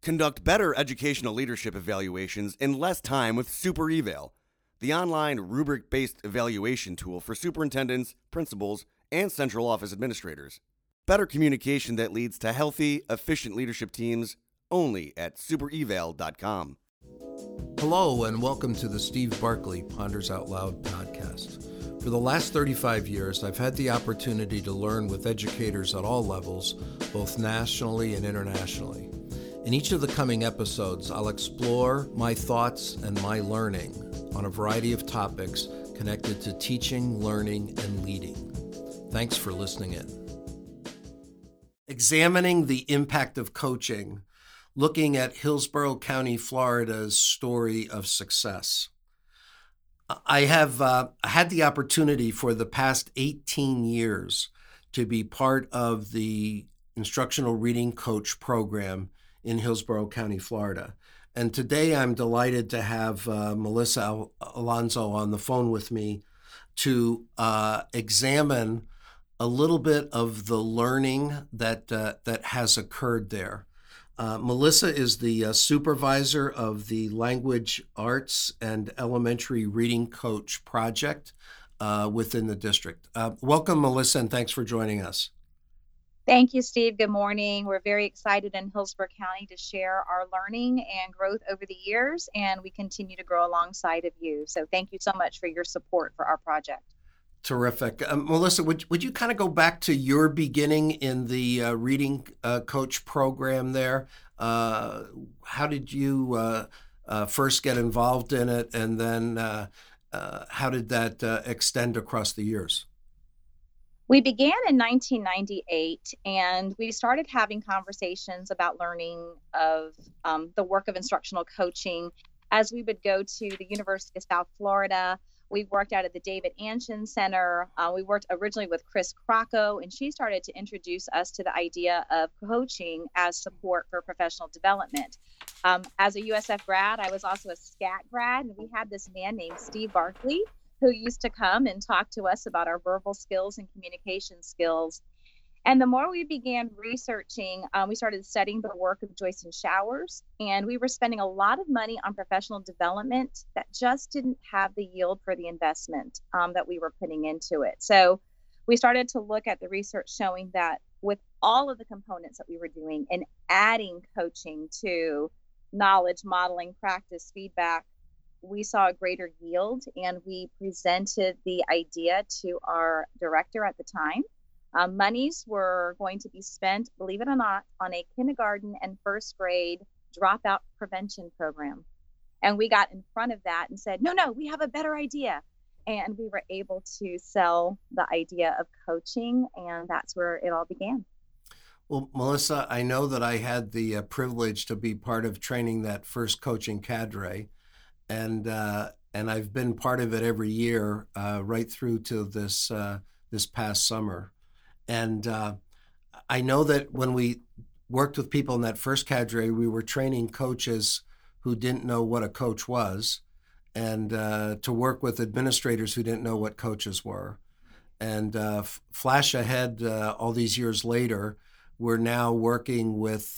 Conduct better educational leadership evaluations in less time with Super Eval, the online rubric-based evaluation tool for superintendents, principals, and central office administrators. Better communication that leads to healthy, efficient leadership teams only at supereval.com. Hello, and welcome to the Steve Barkley Ponders Out Loud podcast. For the last 35 years, I've had the opportunity to learn with educators at all levels, both nationally and internationally. In each of the coming episodes, I'll explore my thoughts and my learning on a variety of topics connected to teaching, learning, and leading. Thanks for listening in. Examining the impact of coaching, looking at Hillsborough County, Florida's story of success. I have had the opportunity for the past 18 years to be part of the Instructional Reading Coach program in Hillsborough County, Florida. And today I'm delighted to have Melissa Alonso on the phone with me to examine a little bit of the learning that has occurred there. Melissa is the supervisor of the Language Arts and Elementary Reading Coach project within the district. Welcome, Melissa, and thanks for joining us. Thank you, Steve. Good morning. We're very excited in Hillsborough County to share our learning and growth over the years, and we continue to grow alongside of you. So thank you so much for your support for our project. Terrific. Melissa, would you kind of go back to your beginning in the reading coach program there? How did you first get involved in it, and then how did that extend across the years? We began in 1998, and we started having conversations about learning of the work of instructional coaching as we would go to the University of South Florida. We worked out at the David Anshin Center. We worked originally with Chris Crocco, and she started to introduce us to the idea of coaching as support for professional development. As a USF grad, I was also a SCAT grad, and we had this man named Steve Barkley who used to come and talk to us about our verbal skills and communication skills. And the more we began researching, we started studying the work of Joyce and Showers, and we were spending a lot of money on professional development that just didn't have the yield for the investment that we were putting into it. So we started to look at the research showing that with all of the components that we were doing and adding coaching to knowledge, modeling, practice, feedback, we saw a greater yield, and we presented the idea to our director at the time. Monies were going to be spent, believe it or not, on a kindergarten and first grade dropout prevention program. And we got in front of that and said, no, we have a better idea. And we were able to sell the idea of coaching, and that's where it all began. Well, Melissa, I know that I had the privilege to be part of training that first coaching cadre, and I've been part of it every year right through to this past summer. And I know that when we worked with people in that first cadre, we were training coaches who didn't know what a coach was, and to work with administrators who didn't know what coaches were. And flash ahead, all these years later, we're now working with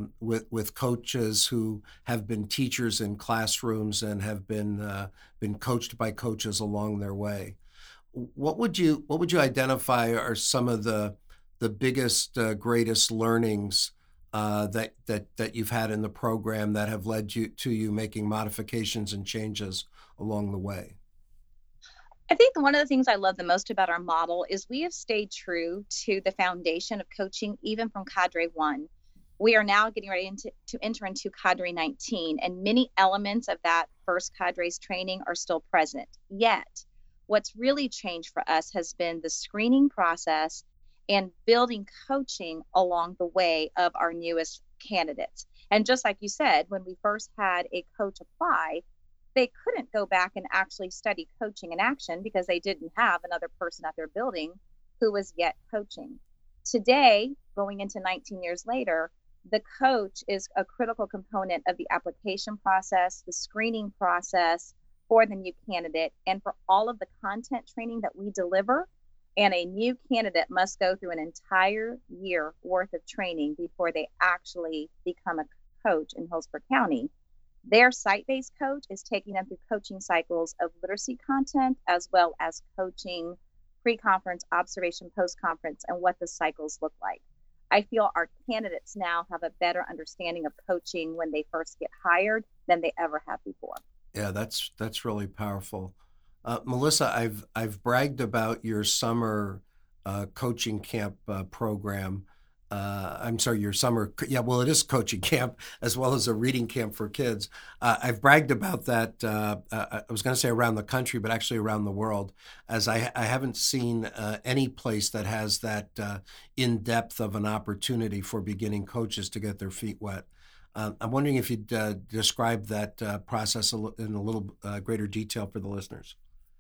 coaches who have been teachers in classrooms and have been coached by coaches along their way. What would you identify are some of the biggest, greatest learnings that you've had in the program that have led to you making modifications and changes along the way? I think one of the things I love the most about our model is we have stayed true to the foundation of coaching, even from Cadre 1. We are now getting ready to enter into Cadre 19, and many elements of that first Cadre's training are still present. Yet, what's really changed for us has been the screening process and building coaching along the way of our newest candidates. And just like you said, when we first had a coach apply, they couldn't go back and actually study coaching in action because they didn't have another person at their building who was yet coaching. Today, going into 19 years later, the coach is a critical component of the application process, the screening process for the new candidate, and for all of the content training that we deliver. And a new candidate must go through an entire year worth of training before they actually become a coach in Hillsborough County. Their site-based coach is taking them through coaching cycles of literacy content, as well as coaching pre-conference, observation, post-conference, and what the cycles look like. I feel our candidates now have a better understanding of coaching when they first get hired than they ever have before. Yeah, that's really powerful. Melissa, I've bragged about your summer coaching camp program. I'm sorry, your summer, well, it is coaching camp as well as a reading camp for kids. I've bragged about that, I was going to say around the country, but actually around the world, as I haven't seen any place that has that in-depth of an opportunity for beginning coaches to get their feet wet. I'm wondering if you'd describe that process in a little greater detail for the listeners.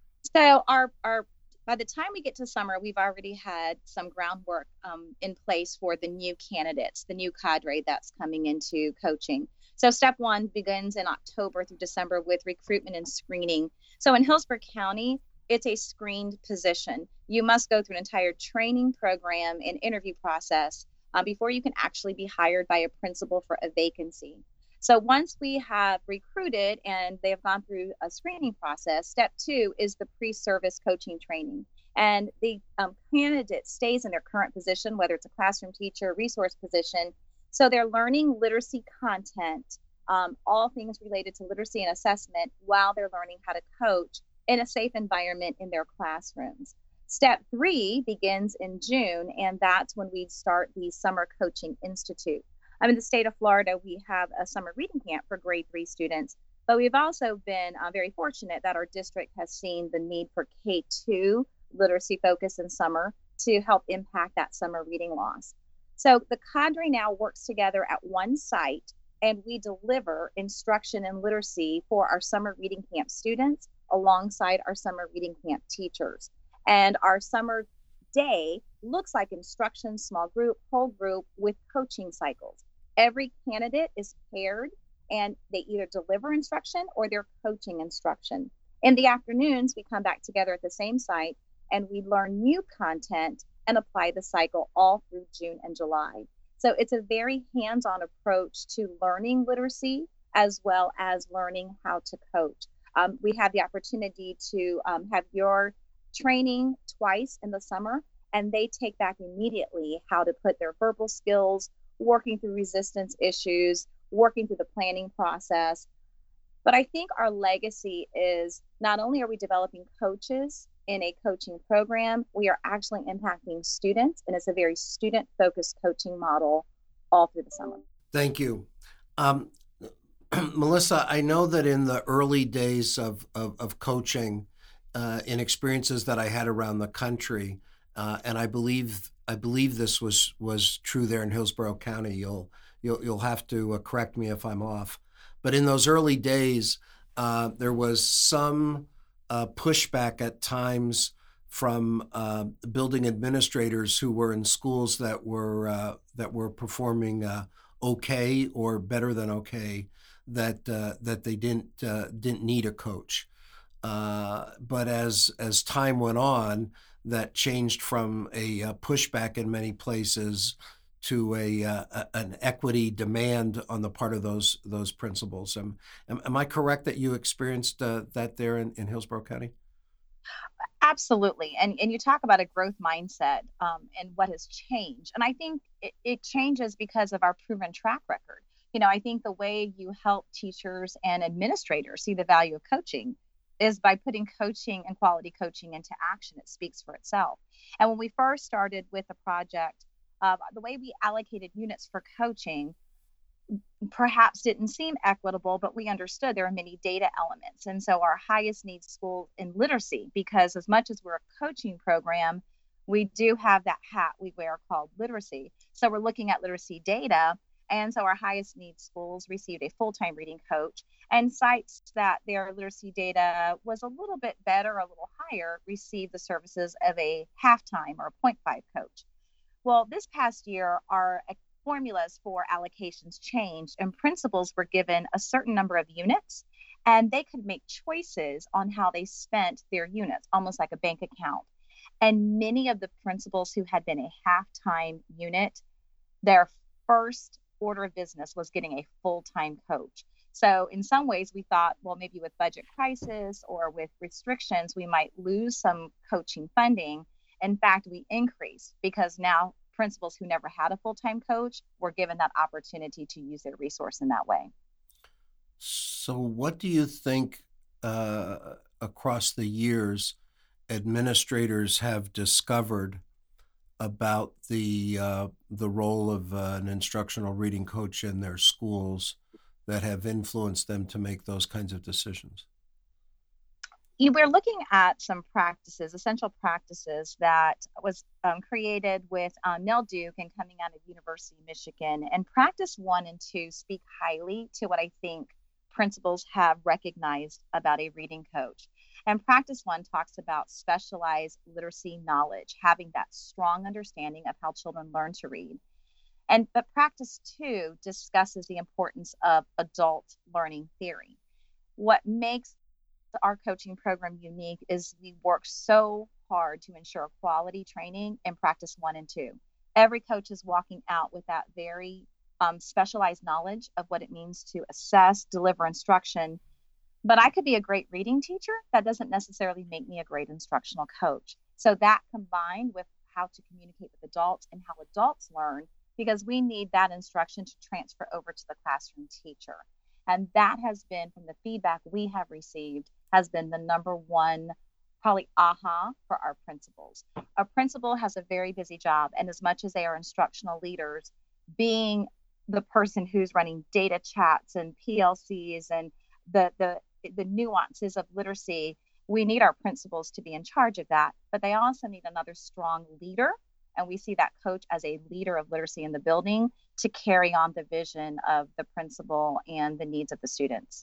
So our by the time we get to summer, we've already had some groundwork in place for the new candidates, the new cadre that's coming into coaching. So step one begins in October through December with recruitment and screening. So in Hillsborough County, it's a screened position. You must go through an entire training program and interview process before you can actually be hired by a principal for a vacancy. So once we have recruited and they have gone through a screening process, step two is the pre-service coaching training. And the candidate stays in their current position, whether it's a classroom teacher, resource position. So they're learning literacy content, all things related to literacy and assessment, while they're learning how to coach in a safe environment in their classrooms. Step three begins in June, and that's when we start the Summer Coaching Institute. In the state of Florida, we have a summer reading camp for grade 3 students, but we've also been very fortunate that our district has seen the need for K-2 literacy focus in summer to help impact that summer reading loss. So the cadre now works together at one site, and we deliver instruction in literacy for our summer reading camp students alongside our summer reading camp teachers. And our summer day looks like instruction, small group, whole group with coaching cycles. Every candidate is paired and they either deliver instruction or they're coaching instruction. In the afternoons, we come back together at the same site and we learn new content and apply the cycle all through June and July. So it's a very hands-on approach to learning literacy as well as learning how to coach. We have the opportunity to have your training twice in the summer, and they take back immediately how to put their verbal skills, working through resistance issues, working through the planning process. But I think our legacy is not only are we developing coaches in a coaching program, we are actually impacting students, and it's a very student-focused coaching model all through the summer. Thank you. Melissa, I know that in the early days of coaching, in experiences that I had around the country, and I believe this was true there in Hillsborough County. You'll have to correct me if I'm off. But in those early days, there was some pushback at times from building administrators who were in schools that were performing okay or better than okay, that they didn't need a coach. But as time went on, that changed from a pushback in many places to an equity demand on the part of those principals. Am I correct that you experienced that there in Hillsborough County? Absolutely. And you talk about a growth mindset and what has changed. And I think it changes because of our proven track record. I think the way you help teachers and administrators see the value of coaching is by putting coaching and quality coaching into action. It speaks for itself. And when we first started with the project, the way we allocated units for coaching perhaps didn't seem equitable, but we understood there are many data elements. And so our highest needs schools in literacy, because as much as we're a coaching program, we do have that hat we wear called literacy. So we're looking at literacy data. And so our highest needs schools received a full-time reading coach, and sites that their literacy data was a little bit better, a little higher, received the services of a half-time or a 0.5 coach. Well, this past year, our formulas for allocations changed, and principals were given a certain number of units, and they could make choices on how they spent their units, almost like a bank account. And many of the principals who had been a half-time unit, their first order of business was getting a full-time coach. So in some ways we thought, well, maybe with budget crisis or with restrictions, we might lose some coaching funding. In fact, we increased because now principals who never had a full-time coach were given that opportunity to use their resource in that way. So, what do you think across the years administrators have discovered about the role of an instructional reading coach in their schools that have influenced them to make those kinds of decisions? We're looking at some practices, essential practices that was created with Nell Duke and coming out of University of Michigan. And practice 1 and 2 speak highly to what I think principals have recognized about a reading coach. And practice 1 talks about specialized literacy knowledge, having that strong understanding of how children learn to read. But practice 2 discusses the importance of adult learning theory. What makes our coaching program unique is we work so hard to ensure quality training in practice 1 and 2. Every coach is walking out with that very specialized knowledge of what it means to assess, deliver instruction. But I could be a great reading teacher. That doesn't necessarily make me a great instructional coach. So that combined with how to communicate with adults and how adults learn, because we need that instruction to transfer over to the classroom teacher. And that has been, from the feedback we have received, has been the number one, probably aha for our principals. A principal has a very busy job. And as much as they are instructional leaders, being the person who's running data chats and PLCs and the nuances of literacy, we need our principals to be in charge of that. But they also need another strong leader. And we see that coach as a leader of literacy in the building to carry on the vision of the principal and the needs of the students.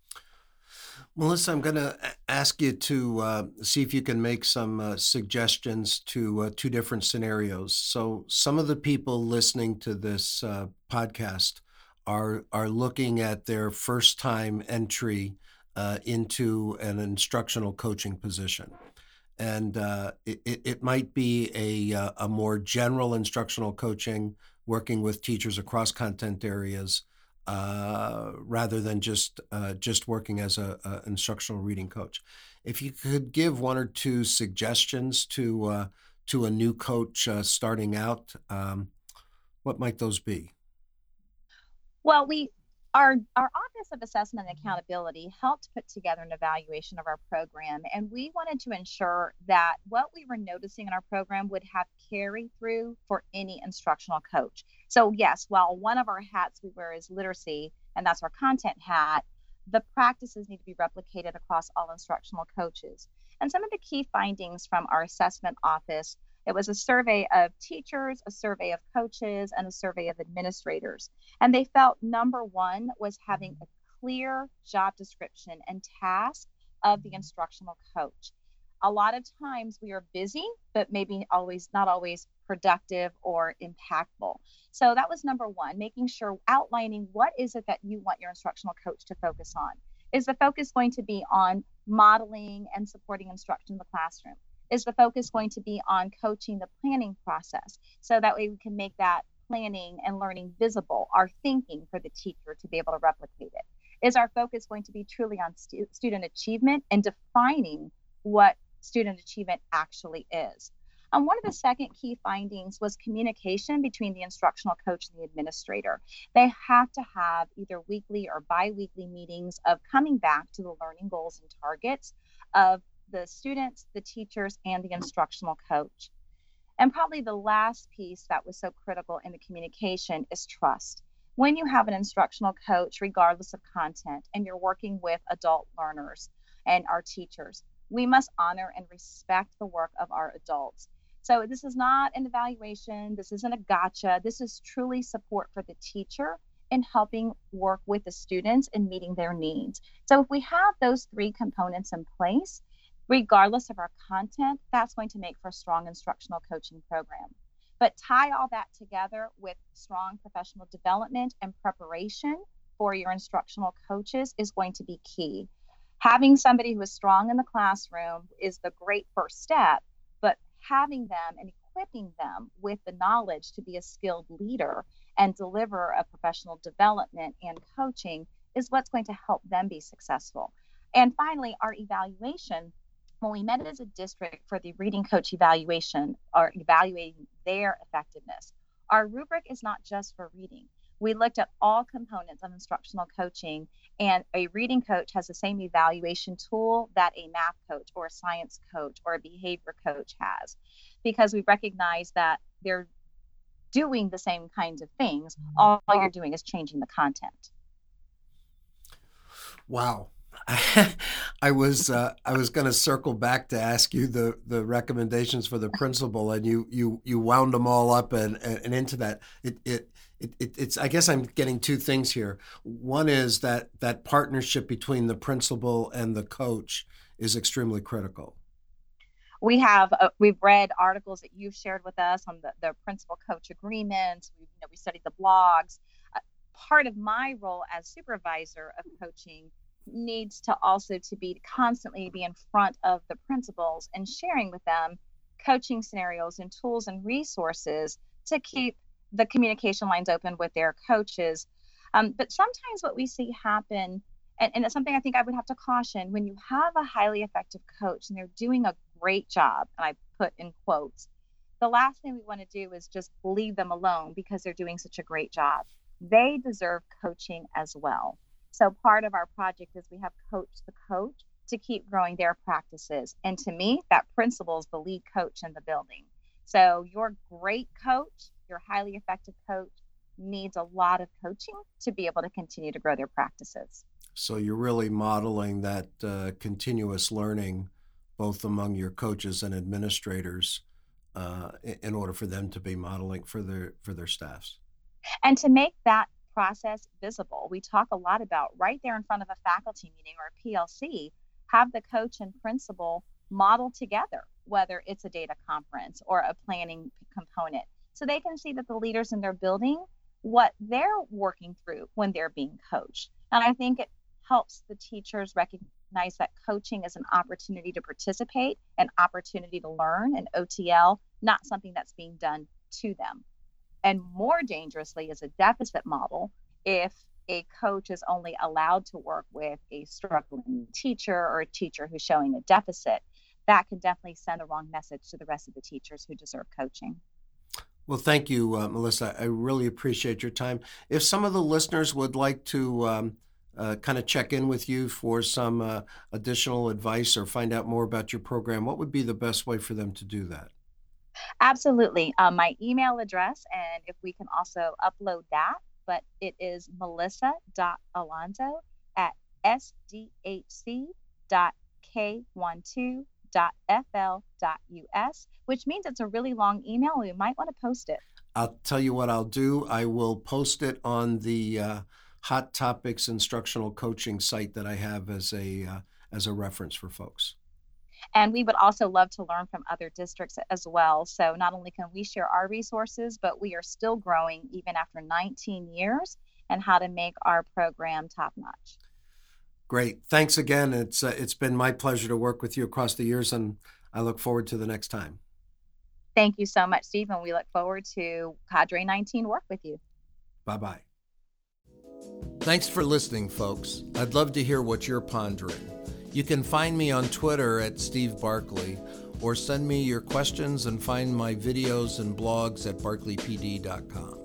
Melissa, I'm going to ask you to see if you can make some suggestions to 2 different scenarios. So some of the people listening to this podcast are looking at their first time entry into an instructional coaching position. And it might be a more general instructional coaching, working with teachers across content areas, rather than just working as a instructional reading coach. If you could give 1 or 2 suggestions to a new coach starting out, what might those be? Well, our Office of Assessment and Accountability helped put together an evaluation of our program, and we wanted to ensure that what we were noticing in our program would have carry through for any instructional coach. So yes, while one of our hats we wear is literacy, and that's our content hat, the practices need to be replicated across all instructional coaches. And some of the key findings from our assessment office, it was a survey of teachers, a survey of coaches, and a survey of administrators. And they felt number 1 was having a clear job description and task of the instructional coach. A lot of times we are busy, but maybe not always productive or impactful. So that was number 1, making sure outlining what is it that you want your instructional coach to focus on. Is the focus going to be on modeling and supporting instruction in the classroom? Is the focus going to be on coaching the planning process? So that way we can make that planning and learning visible, our thinking for the teacher to be able to replicate it. Is our focus going to be truly on student achievement and defining what student achievement actually is? And one of the second key findings was communication between the instructional coach and the administrator. They have to have either weekly or bi-weekly meetings of coming back to the learning goals and targets of the students, the teachers, and the instructional coach. And probably the last piece that was so critical in the communication is trust. When you have an instructional coach, regardless of content, and you're working with adult learners and our teachers, we must honor and respect the work of our adults. So this is not an evaluation. This isn't a gotcha. This is truly support for the teacher in helping work with the students and meeting their needs. So if we have those 3 components in place, regardless of our content, that's going to make for a strong instructional coaching program. But tie all that together with strong professional development and preparation for your instructional coaches is going to be key. Having somebody who is strong in the classroom is the great first step, but having them and equipping them with the knowledge to be a skilled leader and deliver a professional development and coaching is what's going to help them be successful. And finally, our evaluation, when we met as a district for the reading coach evaluation, or evaluating their effectiveness, our rubric is not just for reading. We looked at all components of instructional coaching, and a reading coach has the same evaluation tool that a math coach or a science coach or a behavior coach has, because we recognize that they're doing the same kinds of things. All you're doing is changing the content. Wow. I was going to circle back to ask you the recommendations for the principal, and you wound them all up and into that. It's I guess I'm getting two things here. One is that partnership between the principal and the coach is extremely critical. We've read articles that you've shared with us on the principal coach agreements. We studied the blogs. Part of my role as supervisor of coaching needs to also constantly be in front of the principals and sharing with them coaching scenarios and tools and resources to keep the communication lines open with their coaches. But sometimes what we see happen, and it's something I think I would have to caution, when you have a highly effective coach and they're doing a great job, and I put in quotes, the last thing we want to do is just leave them alone because they're doing such a great job. They deserve coaching as well. So part of our project is we have Coach the Coach to keep growing their practices. And to me, that principal is the lead coach in the building. So your great coach, your highly effective coach, needs a lot of coaching to be able to continue to grow their practices. So you're really modeling that continuous learning, both among your coaches and administrators, in order for them to be modeling for their staffs. And to make that process visible, we talk a lot about right there in front of a faculty meeting or a PLC, have the coach and principal model together, whether it's a data conference or a planning component, so they can see that the leaders in their building, what they're working through when they're being coached. And I think it helps the teachers recognize that coaching is an opportunity to participate, an opportunity to learn, an OTL, not something that's being done to them. And more dangerously is a deficit model. If a coach is only allowed to work with a struggling teacher or a teacher who's showing a deficit, that can definitely send the wrong message to the rest of the teachers who deserve coaching. Well, thank you, Melissa. I really appreciate your time. If some of the listeners would like to kind of check in with you for some additional advice or find out more about your program, what would be the best way for them to do that? Absolutely. My email address, and if we can also upload that, but it is melissa.alonzo@sdhc.k12.fl.us, which means it's a really long email. We might want to post it. I'll tell you what I'll do. I will post it on the Hot Topics instructional coaching site that I have as a reference for folks. And we would also love to learn from other districts as well. So not only can we share our resources, but we are still growing even after 19 years, and how to make our program top-notch. Great. Thanks again. It's been my pleasure to work with you across the years, and I look forward to the next time. Thank you so much, Steve, and we look forward to Cadre 19 work with you. Bye-bye. Thanks for listening, folks. I'd love to hear what you're pondering. You can find me on Twitter at Steve Barkley, or send me your questions and find my videos and blogs at barkleypd.com.